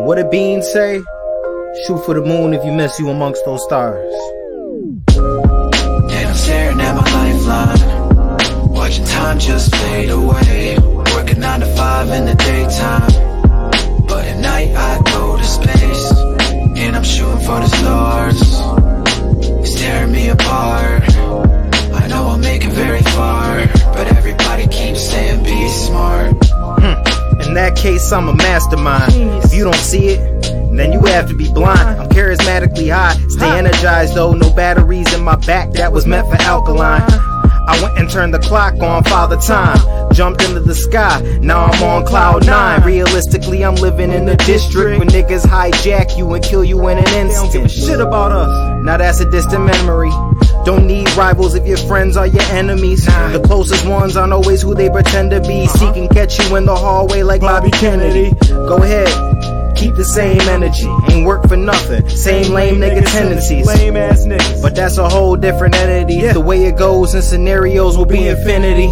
what did Bean say? Shoot for the moon if you miss you amongst those stars. And I'm staring at my lifeline, watching time just fade away. Working 9 to 5 in the daytime, but at night I go to space. And I'm shooting for the stars, it's tearing me apart. I know I'll make it very far, but everybody keeps saying be smart. In that case, I'm a mastermind. If you don't see it, then you have to be blind. I'm charismatically high, stay energized though. No batteries in my back, that was meant for alkaline. I went and turned the clock on Father Time, jumped into the sky, now I'm on cloud 9. Realistically, I'm living in the district where niggas hijack you and kill you in an instant. They don't give a shit about us. Now that's a distant memory. Don't need rivals if your friends are your enemies. The closest ones aren't always who they pretend to be. Seek and catch you in the hallway like Bobby Kennedy. Go ahead, keep the same energy, ain't work for nothing. Same lame nigga tendencies, lame ass niggas. but that's a whole different entity. The way it goes in scenarios will be infinity.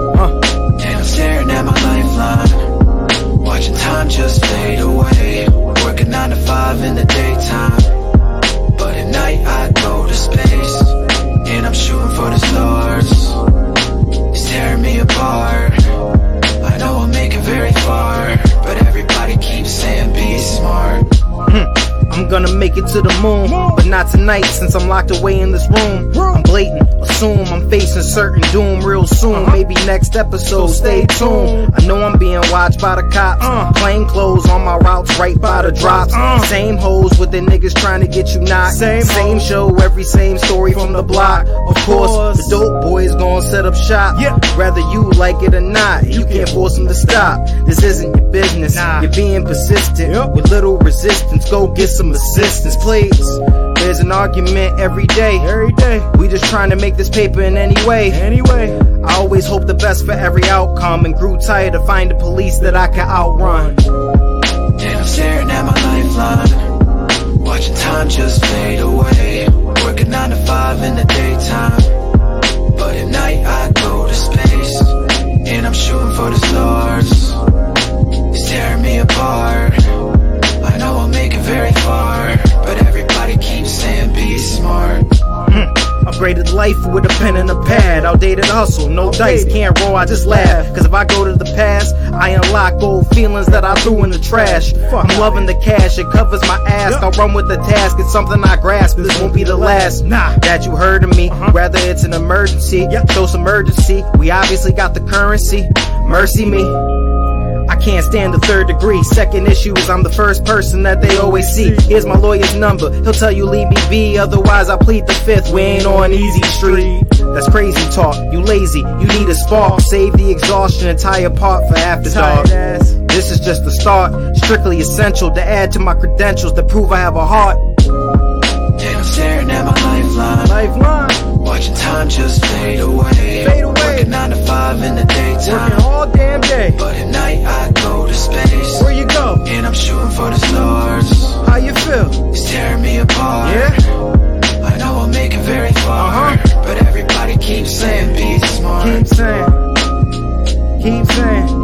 And I'm staring at my lifeline, watching time just fade away. Working 9 to 5 in the daytime, but at night I go to space. And I'm shooting for the stars, it's tearing me apart. I know I'll make it very far, but everybody keeps saying be smart. I'm gonna make it to the moon, but not tonight since I'm locked away in this room. I'm blatant, assume I'm facing certain doom real soon. Maybe next episode, stay tuned. I know I'm being watched by the cops. Plain clothes on my routes right by the drops. Same hoes with the niggas trying to get you knocked. Same show, every same story from the block. Of course, the dope boys gonna set up shop. Whether you like it or not, you can't force them to stop. This isn't your business, you're being persistent with little resistance. Go get some assistance, please. There's an argument every day. We just trying to make this paper in any way. I always hope the best for every outcome, and grew tired to find the police that I can outrun. And I'm staring at my lifeline, watching time just fade away. Working 9 to 5 in the daytime, but at night I go to space. And I'm shooting for the stars, it's tearing me apart. I know I'll make it very far, but everybody keeps saying be smart. Upgraded life with a pen and a pad. Outdated hustle, no dice, can't roll, I just laugh. Cause if I go to the past, I unlock old feelings that I threw in the trash. I'm loving the cash, it covers my ass. I'll run with the task, it's something I grasp. This won't be the last that you heard of me. Rather it's an emergency, show some urgency. We obviously got the currency, mercy me. I can't stand the third degree. Second issue is I'm the first person that they always see. Here's my lawyer's number, he'll tell you leave me be. Otherwise I plead the fifth, we ain't on easy street. That's crazy talk, you lazy, you need a spark. Save the exhaustion and tie apart for after dark. This is just the start, strictly essential to add to my credentials that prove I have a heart. And I'm staring at my lifeline, watching time just fade away. Working 9 to 5 in the daytime, working all damn day, but at night I go to space. Where you go? And I'm shooting for the stars. How you feel? It's tearing me apart. I know I'll make it very far, but everybody keeps saying be smart. Keep saying